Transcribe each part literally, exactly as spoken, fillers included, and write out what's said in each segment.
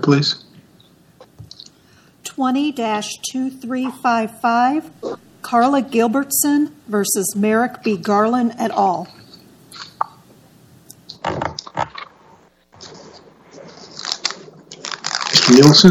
please. twenty dash two three five five, Carla Gilbertson versus Merrick B. Garland et al. Mister Nielsen.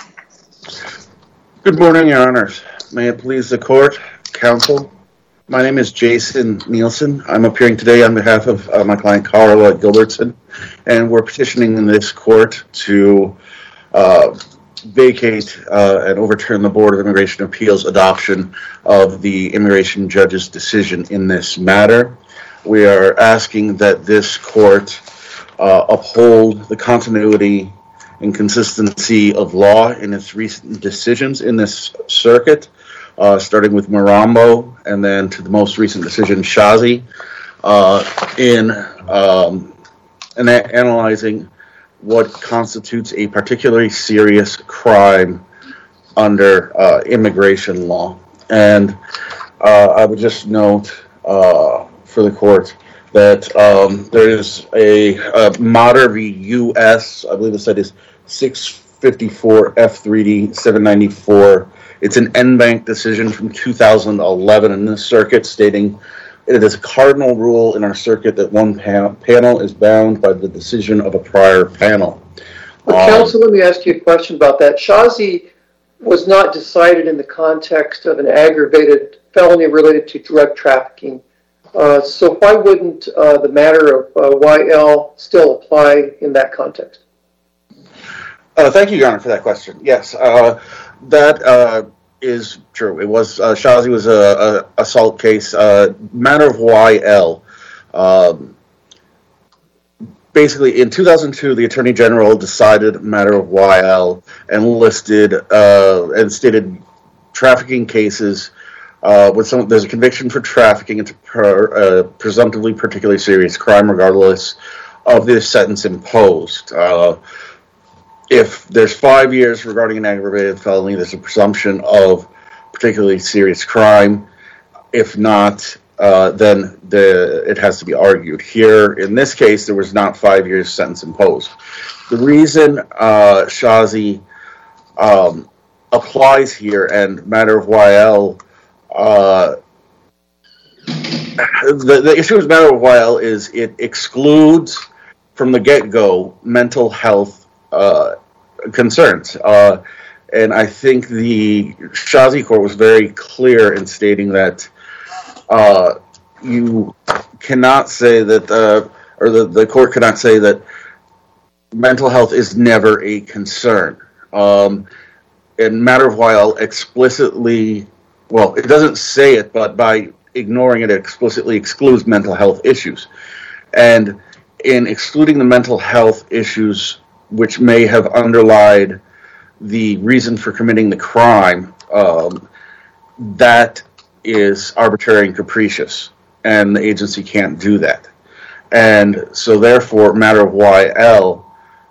Good morning, Your Honors. May it please the Court, Counsel. My name is Jason Nielsen. I'm appearing today on behalf of uh, my client Carla Gilbertson, and we're petitioning in this court to uh, vacate uh, and overturn the Board of Immigration Appeals adoption of the immigration judge's decision in this matter. We are asking that this court uh, uphold the continuity and consistency of law in its recent decisions in this circuit, uh, starting with Mirambo and then to the most recent decision, Shazi, uh, in um, in analyzing what constitutes a particularly serious crime under uh, immigration law. And uh, I would just note uh, for the court that um, there is a, a Mater v. U S, I believe the site is six fifty-four F three D seven ninety-four. It's an en banc decision from two thousand eleven in this circuit, stating it is a cardinal rule in our circuit that one pa- panel is bound by the decision of a prior panel. Well, um, Counsel, let me ask you a question about that. Shazi was not decided in the context of an aggravated felony related to drug trafficking. Uh, so why wouldn't uh, the matter of uh, Y L still apply in that context? Uh, thank you, Your Honor, for that question. Yes, uh, that uh, is true. It was uh, Shazi was a, a assault case. Uh, matter of Y L. Um, basically, in two thousand two, the Attorney General decided matter of Y L and listed uh, and stated trafficking cases. Uh, with some, there's a conviction for trafficking. It's a per, uh, presumptively particularly serious crime, regardless of the sentence imposed. Uh, if there's five years regarding an aggravated felony, there's a presumption of particularly serious crime. If not, uh, then the, it has to be argued. Here, in this case, there was not five years sentence imposed. The reason uh, Shazi um, applies here and matter of Y L Uh, the, the issue with matter of Y L is it excludes from the get-go mental health uh, concerns. Uh, and I think the Shazi court was very clear in stating that uh, you cannot say that, uh, or the, the court cannot say that mental health is never a concern. Um, and matter of Y L explicitly Well, it doesn't say it, but by ignoring it, it explicitly excludes mental health issues. And in excluding the mental health issues, which may have underlied the reason for committing the crime, um, that is arbitrary and capricious, and the agency can't do that. And so, therefore, matter of Y L,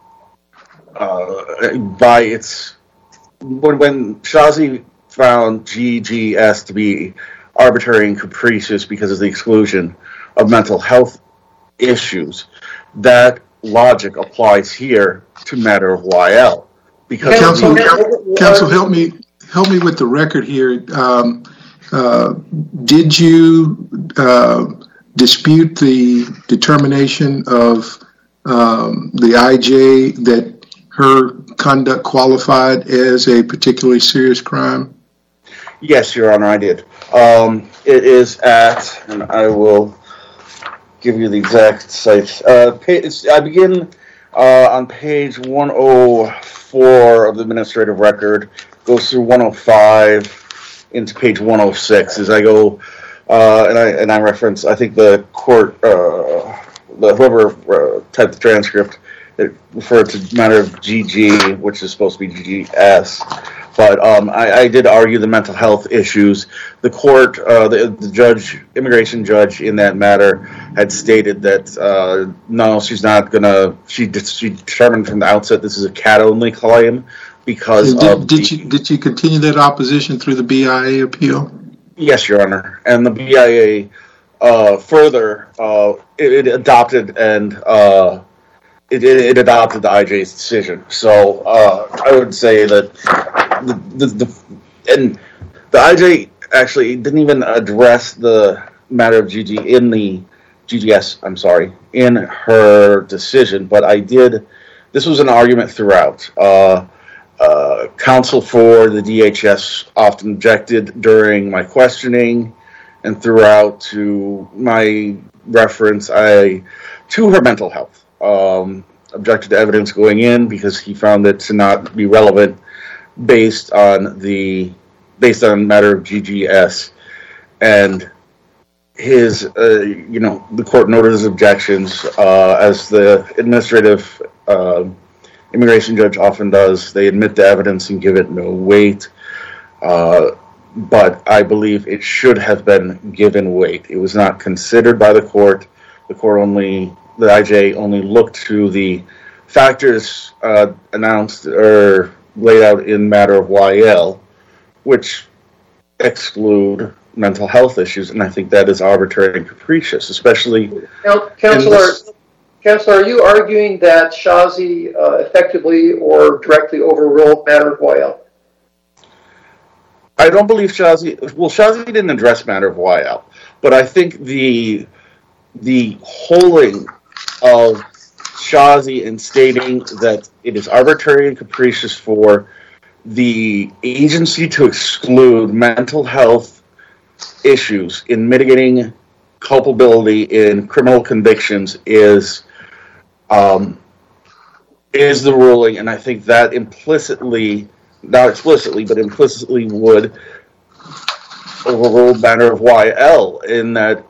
uh, by its when when Shazi found G G S to be arbitrary and capricious because of the exclusion of mental health issues, that logic applies here to matter of Y L. Because Counsel, the, Counsel, help me help me with the record here. Um, uh, did you uh, dispute the determination of um, the I J that her conduct qualified as a particularly serious crime? Yes, Your Honor, I did. Um, it is at, and I will give you the exact site. Uh, I begin uh, on page one oh four of the administrative record, goes through one oh five into page one oh six as I go, uh, and I and I reference, I think the court, uh, the whoever uh, typed the transcript, it referred to matter of G G, which is supposed to be G G S. But um, I, I did argue the mental health issues. The court, uh, the, the judge, immigration judge in that matter, had stated that uh, no, she's not gonna. She she determined from the outset this is a cat-only claim because did, of. Did the, you did you continue that opposition through the B I A appeal? Yes, Your Honor, and the B I A uh, further uh, it, it adopted and uh, it, it, it adopted the I J's decision. So uh, I would say that the, the, the and the I J actually didn't even address the matter of G G in the G G S. I'm sorry, in her decision, but I did. This was an argument throughout. Uh, uh, counsel for the D H S often objected during my questioning and throughout to my reference I to her mental health. Um, objected to evidence going in because he found it to not be relevant based on the based on matter of G G S, and his uh, you know the court noted his objections uh, as the administrative uh, immigration judge often does. They admit the evidence and give it no weight. Uh, but I believe it should have been given weight. It was not considered by the court. The court only, the I J only looked to the factors uh, announced or laid out in matter of Y L, which exclude mental health issues, and I think that is arbitrary and capricious, especially. Now, Counselor, Counselor, are you arguing that Shazi uh, effectively or directly overruled matter of Y L? I don't believe Shazi. Well, Shazi didn't address matter of Y L, but I think the the holding of Shazi in stating that it is arbitrary and capricious for the agency to exclude mental health issues in mitigating culpability in criminal convictions is um, is the ruling, and I think that implicitly. Not explicitly, but implicitly would overrule matter of Y L in that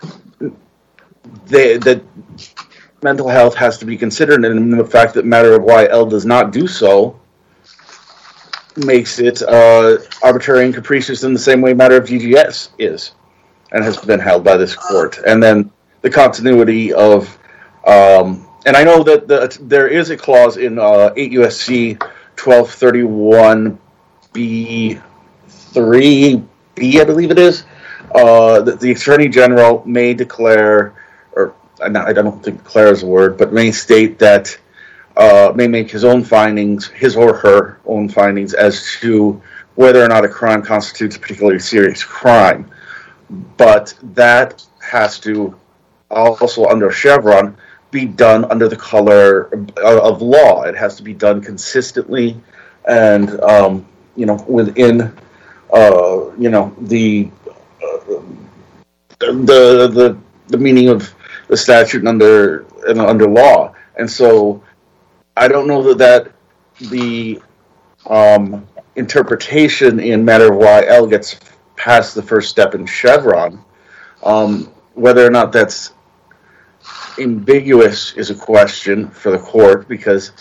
they, that mental health has to be considered, and the fact that matter of Y L does not do so makes it uh, arbitrary and capricious in the same way matter of G G S is and has been held by this court. And then the continuity of, um, and I know that the, there is a clause in uh, eight U S C twelve thirty-one B three B, I believe it is, uh, that the Attorney General may declare, or I don't think declare is a word, but may state that, uh, may make his own findings, his or her own findings as to whether or not a crime constitutes a particularly serious crime. But that has to also, under Chevron, be done under the color of law. It has to be done consistently and, um, you know, within, uh, you know, the, uh, the the the meaning of the statute and under and under law. And so, I don't know that that the um, interpretation in matter of Y L gets past the first step in Chevron. Um, whether or not that's ambiguous is a question for the court, because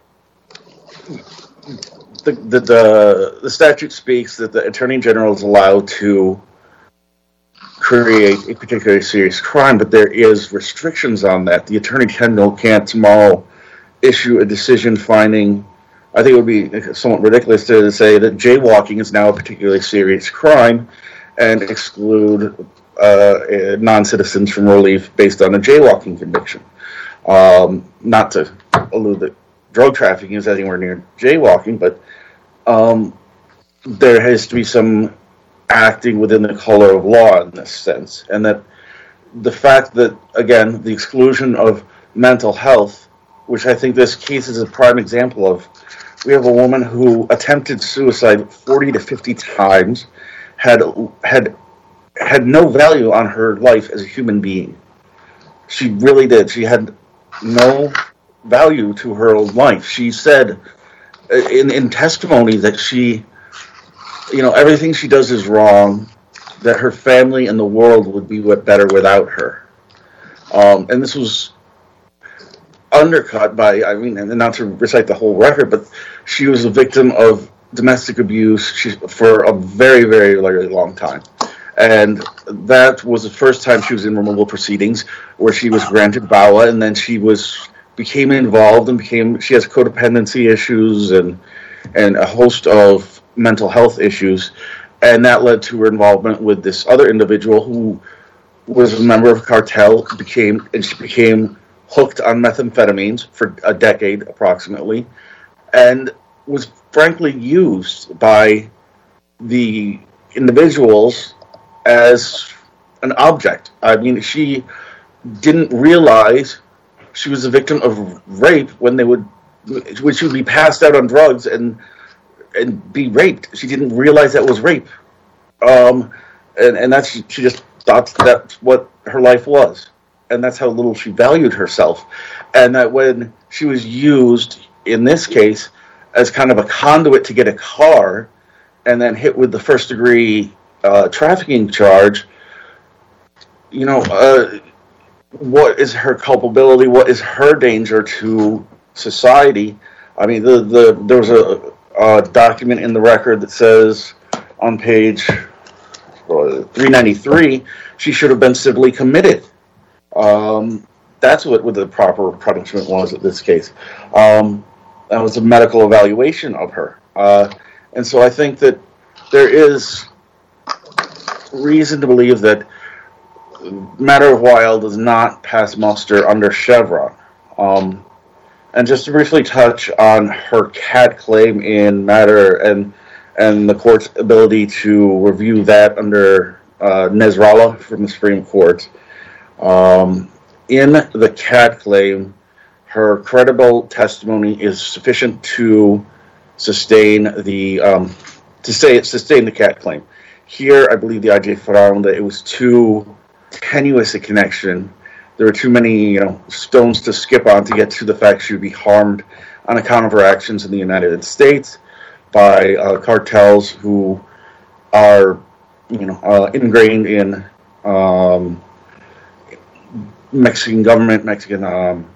the, the the the statute speaks that the Attorney General is allowed to create a particularly serious crime, but there is restrictions on that. The Attorney General can't tomorrow issue a decision finding, I think it would be somewhat ridiculous to say that jaywalking is now a particularly serious crime and exclude Uh, non-citizens from relief based on a jaywalking conviction. Um, not to allude that drug trafficking is anywhere near jaywalking, but um, there has to be some acting within the color of law in this sense. And that the fact that, again, the exclusion of mental health, which I think this case is a prime example of, we have a woman who attempted suicide forty to fifty times, had had had no value on her life as a human being. She really did. She had no value to her life. She said in, in testimony that she, you know, everything she does is wrong, that her family and the world would be better without her. Um, and this was undercut by, I mean, and not to recite the whole record, but she was a victim of domestic abuse she, for a very, very, very long time. And that was the first time she was in removal proceedings, where she was granted V A W A, and then she was became involved and became. She has codependency issues and and a host of mental health issues, and that led to her involvement with this other individual who was a member of a cartel. Became and she became hooked on methamphetamines for a decade approximately, and was frankly used by the individuals as an object. I mean, she didn't realize she was a victim of rape when they would, when she would be passed out on drugs and and be raped. She didn't realize that was rape, um, and and that's she just thought that's what her life was, and that's how little she valued herself, and that when she was used in this case as kind of a conduit to get a car, and then hit with the first degree uh, trafficking charge, you know, uh, what is her culpability? What is her danger to society? I mean, the, the there was a, a document in the record that says on page three ninety-three, she should have been civilly committed. Um, that's what, what the proper punishment was in this case. Um, that was a medical evaluation of her. Uh, and so I think that there is reason to believe that matter of while does not pass muster under Chevron. Um, and just to briefly touch on her cat claim in matter and and the court's ability to review that under uh, Nasrallah from the Supreme Court. Um, in the cat claim, her credible testimony is sufficient to sustain the um, to say sustain the cat claim. Here, I believe the I J found that it was too tenuous a connection. There were too many, you know, stones to skip on to get to the fact she would be harmed on account of her actions in the United States by uh, cartels who are, you know, uh, ingrained in um, Mexican government, Mexican um,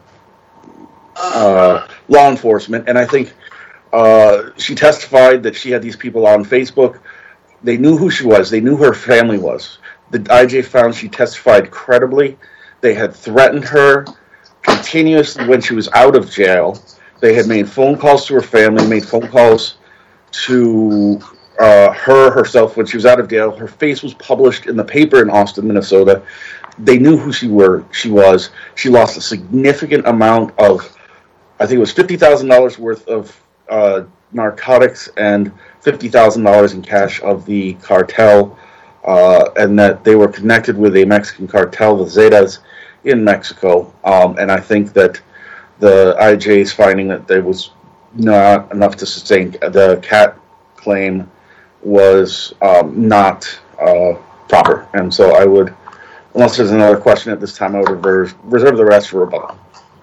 uh, law enforcement. And I think uh, she testified that she had these people on Facebook. They knew who she was. They knew who her family was. The I J found she testified credibly. They had threatened her continuously when she was out of jail. They had made phone calls to her family, made phone calls to uh, her herself when she was out of jail. Her face was published in the paper in Austin, Minnesota. They knew who she were. She was. She lost a significant amount of, I think it was fifty thousand dollars worth of uh, narcotics and fifty thousand dollars in cash of the cartel, uh, and that they were connected with a Mexican cartel, the Zetas, in Mexico. Um, and I think that the I J's finding that there was not enough to sustain the cat claim was um, not uh, proper. And so I would, unless there's another question at this time, I would reserve, reserve the rest for rebuttal.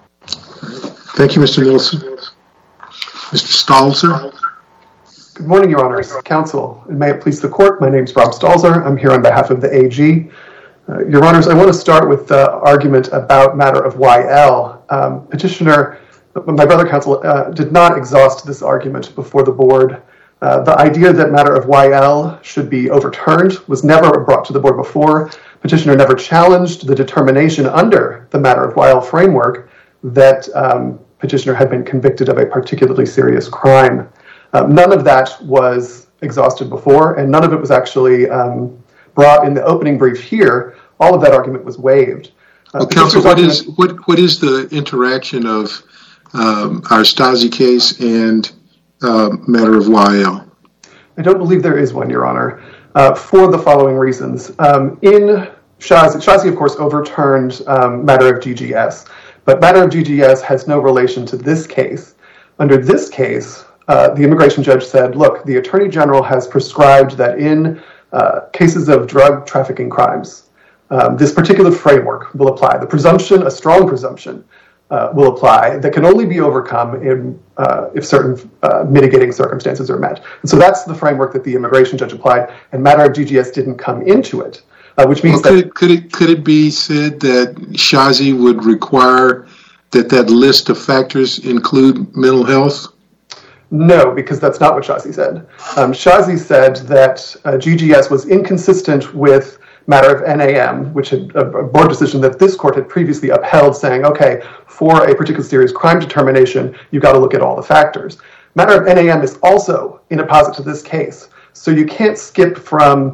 Thank you, Mister Nielsen. Mister Stalzer. Good morning, Your Honors, Counsel, and may it please the Court. My name is Rob Stalzer. I'm here on behalf of the A G. Uh, Your Honors, I want to start with the argument about matter of Y L. Um, petitioner, my brother counsel, uh, did not exhaust this argument before the board. Uh, the idea that matter of Y L should be overturned was never brought to the board before. Petitioner never challenged the determination under the matter of Y L framework that um, petitioner had been convicted of a particularly serious crime. Uh, none of that was exhausted before, and none of it was actually um, brought in the opening brief here. All of that argument was waived. Uh, well, counsel, what is what what is the interaction of um, our Stasi case and uh, matter of Y L? I don't believe there is one, Your Honor, uh, for the following reasons. Um, in Shazi, Shazi, of course, overturned um, matter of G G S, but matter of G G S has no relation to this case. Under this case, uh, the immigration judge said, look, the Attorney General has prescribed that in uh, cases of drug trafficking crimes, Um, this particular framework will apply. The presumption, a strong presumption, uh, will apply that can only be overcome in, uh, if certain uh, mitigating circumstances are met. And so that's the framework that the immigration judge applied, and matter of G G S didn't come into it, uh, which means well, could that... It, could, it, could it be said that Shazi would require that that list of factors include mental health? No, because that's not what Shazi said. Um, Shazi said that uh, G G S was inconsistent with matter of N A M, which had a board decision that this court had previously upheld, saying, okay, for a particular serious crime determination, you got to look at all the factors. Matter of N A M is also in opposite to this case. So you can't skip from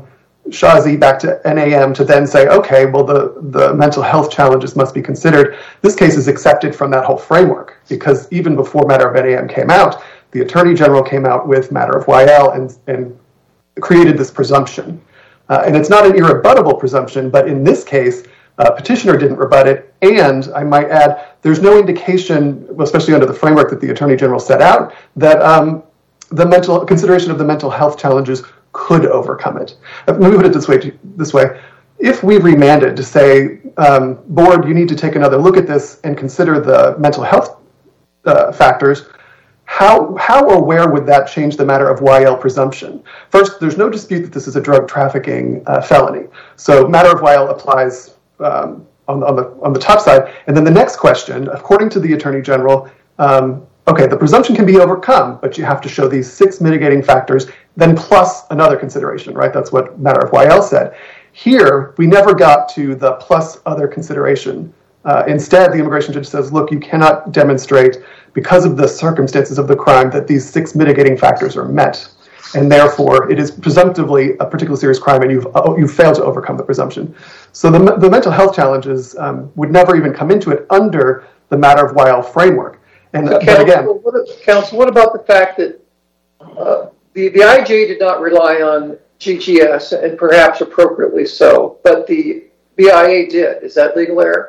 Shazi back to N A M to then say, okay, well, the, the mental health challenges must be considered. This case is accepted from that whole framework, because even before matter of N A M came out, the Attorney General came out with matter of Y L and, and created this presumption. Uh, and it's not an irrebuttable presumption, but in this case, uh, petitioner didn't rebut it. And I might add, there's no indication, especially under the framework that the Attorney General set out, that um, the mental consideration of the mental health challenges could overcome it. Let me put it this way, this way. If we remanded to say, um, board, you need to take another look at this and consider the mental health uh, factors, how how or where would that change the matter of Y L presumption? First, there's no dispute that this is a drug trafficking uh, felony. So matter of Y L applies um, on, on, the, on the top side. And then the next question, according to the Attorney General, um, okay, the presumption can be overcome, but you have to show these six mitigating factors, then plus another consideration, right? That's what matter of Y L said. Here, we never got to the plus other consideration. Uh, instead, the immigration judge says, look, you cannot demonstrate, because of the circumstances of the crime, that these six mitigating factors are met. And therefore, it is presumptively a particularly serious crime, and you've, uh, you've failed to overcome the presumption. So the, the mental health challenges um, would never even come into it under the matter of Y L framework. And so, but counsel, again, what, counsel, what about the fact that uh, the, the I J did not rely on G G S, and perhaps appropriately so, but the B I A did? Is that legal error?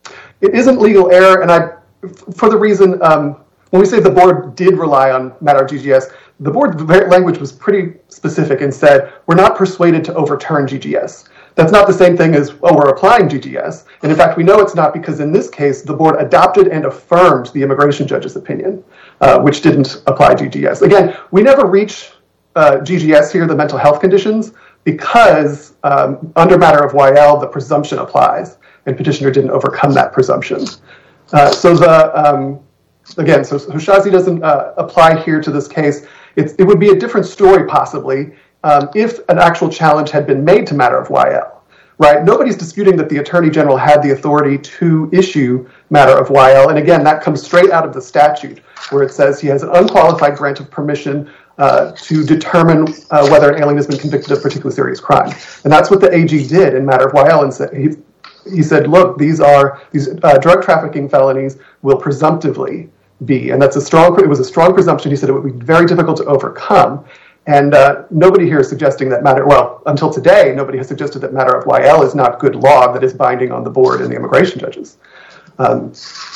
It isn't legal error, and I, for the reason, um, when we say the board did rely on matter of G G S, the board's language was pretty specific and said, we're not persuaded to overturn G G S. That's not the same thing as, oh, we're applying G G S. And in fact, we know it's not, because in this case, the board adopted and affirmed the immigration judge's opinion, uh, which didn't apply G G S. Again, we never reach uh, G G S here, the mental health conditions, because um, under matter of Y L, the presumption applies, and petitioner didn't overcome that presumption. Uh, so the, um, again, so Shazi doesn't uh, apply here to this case. It's, it would be a different story, possibly, um, if an actual challenge had been made to matter of Y L, right? Nobody's disputing that the Attorney General had the authority to issue matter of Y L, and again, that comes straight out of the statute, where it says he has an unqualified grant of permission uh, to determine uh, whether an alien has been convicted of a particularly serious crime. And that's what the A G did in matter of Y L, and said, he, he said, look, these are, these uh, drug trafficking felonies will presumptively be, and that's a strong, it was a strong presumption. He said it would be very difficult to overcome. And uh, nobody here is suggesting that matter, well, until today, nobody has suggested that matter of Y L is not good law that is binding on the board and the immigration judges. Um,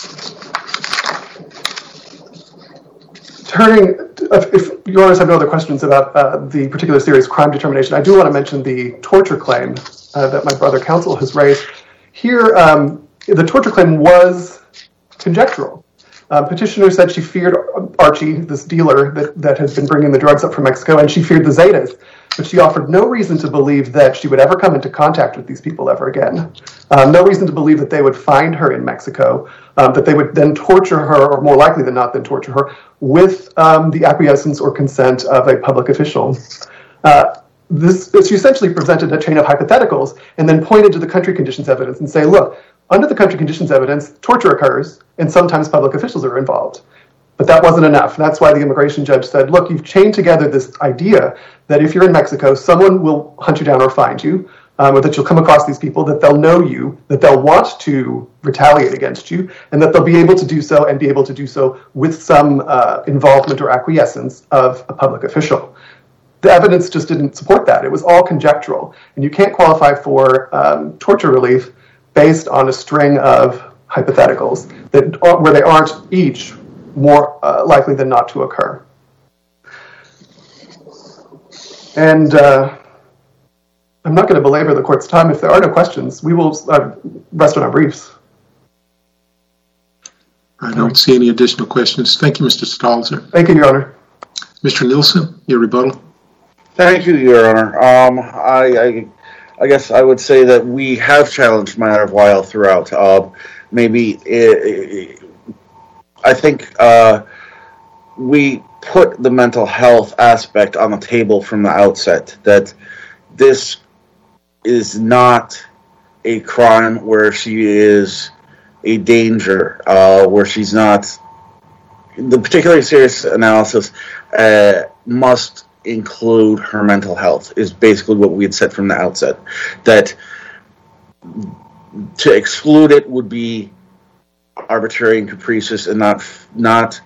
turning, if, if your honors have no other questions about uh, the particular serious crime determination, I do want to mention the torture claim uh, that my brother counsel has raised. Here, um, the torture claim was conjectural. Uh, petitioner said she feared Archie, this dealer that, that has been bringing the drugs up from Mexico, and she feared the Zetas, but she offered no reason to believe that she would ever come into contact with these people ever again. Um, no reason to believe that they would find her in Mexico, um, that they would then torture her, or more likely than not, then torture her, with um, the acquiescence or consent of a public official. Uh, this, she essentially presented a chain of hypotheticals and then pointed to the country conditions evidence and say, look, under the country conditions evidence, torture occurs, and sometimes public officials are involved. But that wasn't enough. That's why the immigration judge said, look, you've chained together this idea that if you're in Mexico, someone will hunt you down or find you, um, or that you'll come across these people, that they'll know you, that they'll want to retaliate against you, and that they'll be able to do so and be able to do so with some uh, involvement or acquiescence of a public official. The evidence just didn't support that. It was all conjectural, and you can't qualify for um, torture relief based on a string of hypotheticals that are, where they aren't each more uh, likely than not to occur. And uh, I'm not going to belabor the court's time. If there are no questions, we will uh, rest on our briefs. I don't see any additional questions. Thank you, Mister Stalzer. Thank you, Your Honor. Mister Nielsen, your rebuttal. Thank you, Your Honor. Um, I, I I guess I would say that we have challenged matter of Y L throughout. Uh, maybe it, it, I think uh, we put the mental health aspect on the table from the outset, that this is not a crime where she is a danger, uh, where she's not. The particularly serious analysis uh, must include her mental health is basically what we had said from the outset. That to exclude it would be arbitrary and capricious and not not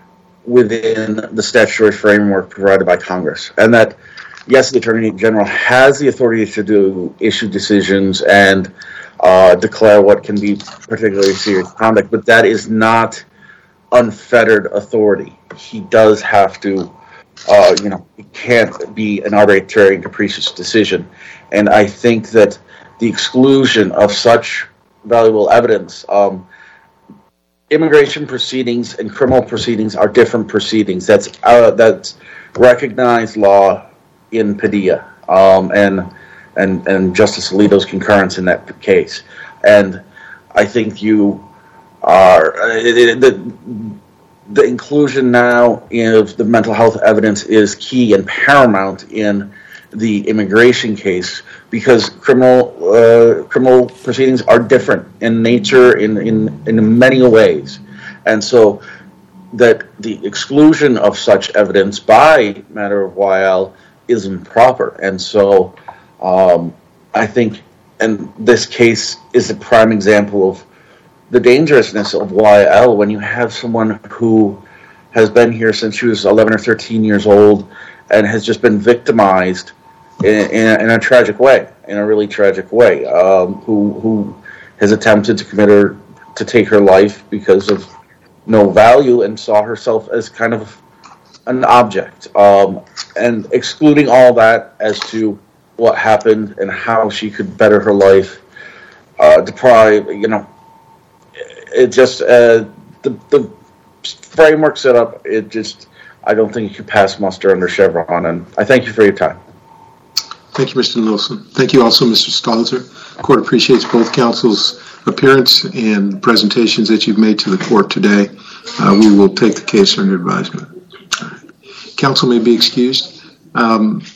within the statutory framework provided by Congress. And that, yes, the Attorney General has the authority to do issue decisions and uh, declare what can be particularly serious conduct, but that is not unfettered authority. He does have to, uh, you know, it can't be an arbitrary and capricious decision. And I think that the exclusion of such valuable evidence, um, immigration proceedings and criminal proceedings are different proceedings. That's uh, that's recognized law in Padilla, um, and and and Justice Alito's concurrence in that case. And I think you are uh, it, the the inclusion now of the mental health evidence is key and paramount in the immigration case, because criminal uh, criminal proceedings are different in nature in, in, in many ways. And so that the exclusion of such evidence by matter of Y L is improper. And so um, I think, and this case is a prime example of the dangerousness of Y L when you have someone who has been here since she was eleven or thirteen years old and has just been victimized In, in, a, in a tragic way, in a really tragic way, um, who who has attempted to commit her, to take her life because of no value and saw herself as kind of an object. Um, and excluding all that as to what happened and how she could better her life, uh, deprive, you know, it just, uh, the, the framework set up, it just, I don't think it could pass muster under Chevron. And I thank you for your time. Thank you, Mister Nilsen. Thank you also, Mister Stalzer. The court appreciates both counsel's appearance and presentations that you've made to the court today. Uh, we will take the case under advisement. Counsel may be excused. Um,